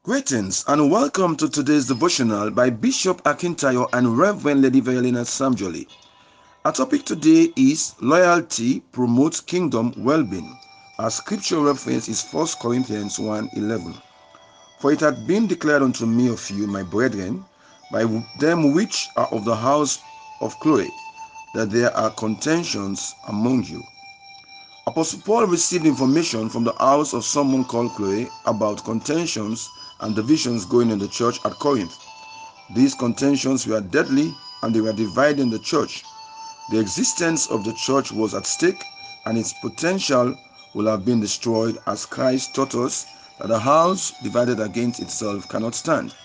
Greetings and welcome to today's devotional by Bishop Akintayo and Reverend Lady Violina Samjoli. Our topic today is Loyalty Promotes Kingdom Well-being. Our scripture reference is 1 Corinthians 1:11. For it hath been declared unto me of you, my brethren, by them which are of the house of Chloe, that there are contentions among you. Apostle Paul received information from the house of someone called Chloe about contentions and divisions going in the church at Corinth. These contentions were deadly and they were dividing the church. The existence of the church was at stake and its potential will have been destroyed, as Christ taught us that a house divided against itself cannot stand.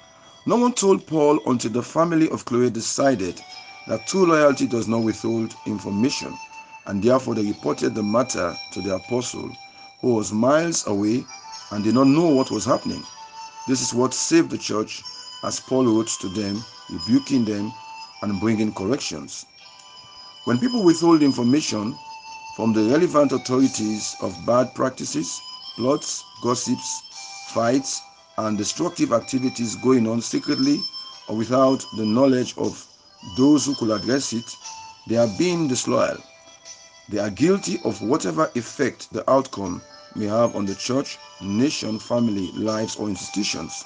No one told Paul until the family of Chloe decided that true loyalty does not withhold information, and therefore they reported the matter to the apostle, who was miles away and did not know what was happening. This is what saved the church, as Paul wrote to them, rebuking them and bringing corrections. When people withhold information from the relevant authorities of bad practices, plots, gossips, fights, and destructive activities going on secretly or without the knowledge of those who could address it, they are being disloyal. They are guilty of whatever effect the outcome may have on the church, nation, family, lives, or institutions.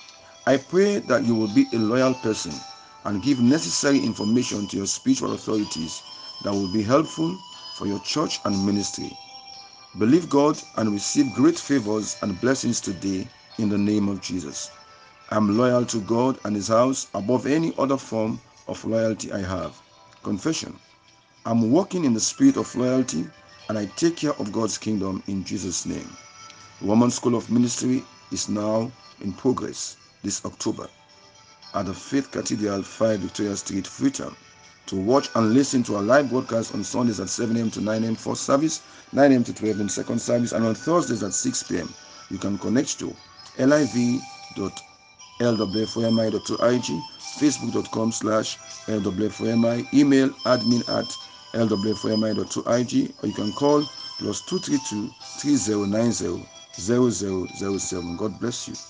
I pray that you will be a loyal person and give necessary information to your spiritual authorities that will be helpful for your church and ministry. Believe God and receive great favors and blessings today in the name of Jesus. I'm loyal to God and His house above any other form of loyalty I have. Confession. I'm walking in the spirit of loyalty and I take care of God's kingdom in Jesus' name. The Women's School of Ministry is now in progress this October at the Faith Cathedral, 5 Victoria Street, Freetown. To watch and listen to our live broadcast on Sundays at 7 a.m. to 9 a.m. first service, 9 a.m. to 12 a.m. second service, and on Thursdays at 6 p.m. You can connect to liv.lwfomi.org, facebook.com/lwfomi, email admin@lwfomi.org, or you can call +232 3090 0007. God bless you.